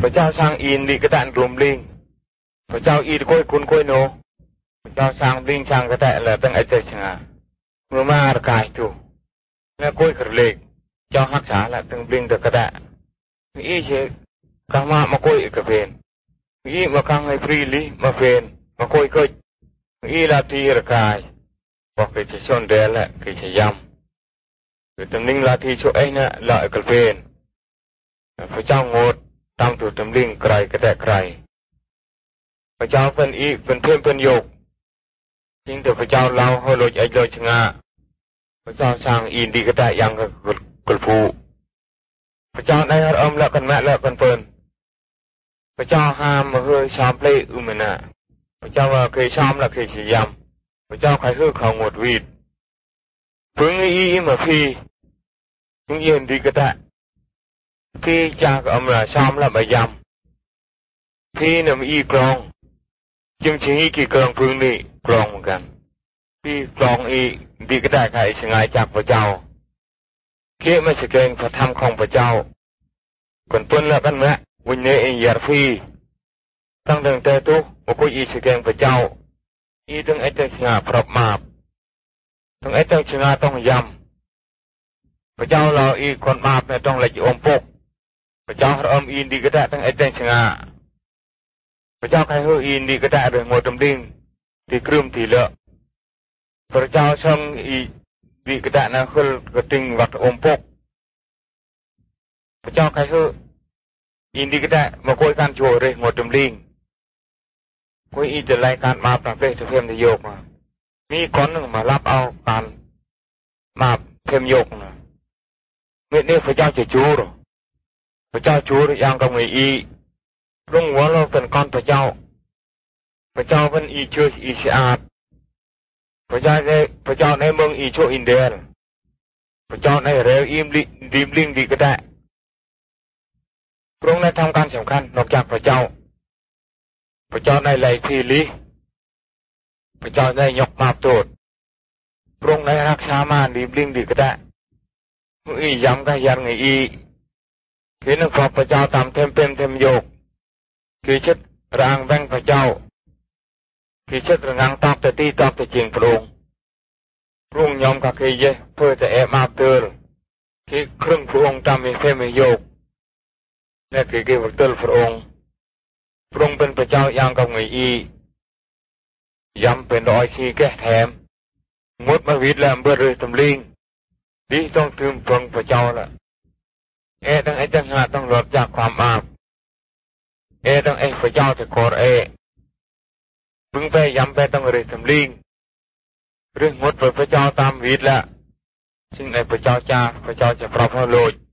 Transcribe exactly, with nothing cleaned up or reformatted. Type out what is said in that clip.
ระเจ้าสร้างอินดีกระแตกลุ่มลิงพระเจ้าอีดคุยคุณคุยโนพระเจ้าสร้างลิงสร้างกระแตแล้วตั้งไอเจชงาเมื่อมาระกายถูแล้วคุยกระเล็กเจ้าหักษาแล้วตั้งลิงเด็กกระแตอีเชกังมามาคุยกระเพนอีมากังให้ฟรีลีมาเฟนมาคุยคุยอีลาทีระกายบอกกิจชนเดลและกิจยำคือตำลิงลาทีช่วยนะละกระเพนพระเจ้างดตามถูกตำลิงไกลกระแตไกลพระเจ้าเป็นอีเป็นเพื่อนเป็นโยกจริงแต่พระเจ้าเราให้ลอยไอลอยชงาพระเจ้าสร้างอินดีกระแตยังกับกระพูพระเจ้าได้ฮาร์อมละกันแม่ละกันเปิลพระเจ้าห้ามมาเฮือชามเล่อุมนะพระเจ้าว่าเคยชามละเคยเสียยำพระเจ้าใครคือเขาหมดวีดพึ่งอีมาพี่พึ่งอินดีกระแตพี่จากอมละชามละใบยำพี่นำอีกลองจึงชี้กี่กลองพึ่งนี่กลองเหมือนกันพี่กลองอีดีกระแตใครสงายจากพระเจ้าเกี่ยไม่สเกงพระธรรมของพระเจ้าคนต้นละกันแม่วันนี้เองยาฟีตั้งแต่เตตุบุคคลอีสเกงพระเจ้าอีตั้งไอเจ้าชงาพรับมาบตั้งไอเจ้าชงาต้องยำพระเจ้าเราอีคนมาบเนี่ยต้องละจิอมปกพระเจ้าเราอมอินดีกระแตตั้งไอเจ้าชงาพระเจ้าใครเฮออินดีกระแตเรื่องงดตำดิ้งที่ครึมที่เลอะพระเจ้าช่างอีดีกระแตนะคือกระติงวัดอมปกพระเจ้าใครเฮออินดีกระแตมาคุยการโชว์เรื่องงดตำดิ้งคุยอีจะรายการมาประเภทเพิ่มที่โยกมามีคนหนึ่งมารับเอาการมาเพิ่มโยกนะเมื่อนี้พระเจ้าจะจูหรอพระเจ้าจูหรือยังกับไงอีรุ่งหัวเราเป็นก้อนพระเจ้าพระเจ้าเป็นอีเชื่ออีสะอาดพระเจ้าในพระเจ้าในเมืองอีโชอินเดียพระเจ้าในเรวอิมลิดิมลิงดีก็ได้พระองค์ได้ทำการสำคัญนอกจากพระเจ้าพระเจ้าในไหลทีลีพระเจ้าได้ยกมาบโทษพระองค์ได้รักษามาดิมลิงดีก็ได้เมื่ออีย้ำกันยันไงอีเห็นพระพระเจ้าตามเทมเป็นเทมโยกคือชัดรางแบงพระเจ้าคือชัดระงังตอกแต่ตีตอกแต่จริงพระองค์พระองค์ยอมกับเคยเยเพื่อจะแอบมาเตือนคือครึ่งพระองค์ตามมีเทมโยกและคือเกี่ยวกับเตือนพระองค์พระองค์เป็นพระเจ้าอย่างกับไงอีย้ำเป็นรอยชีแก่แถมงดมาวิดแลมเบื่อเลยตำลิงดีต้องถึงพระพระเจ้าละเอตั้งไอจังหาต้องหลดจากความอาบเอตั้งไอพระเจ้าจะขอเอพึงไปย้ำไปต้องเลยตำลิงเรื่องงดพระเจ้าตามวิดละซึ่งไอพระเจ้าจ้าพระเจ้าจะปรับให้โลด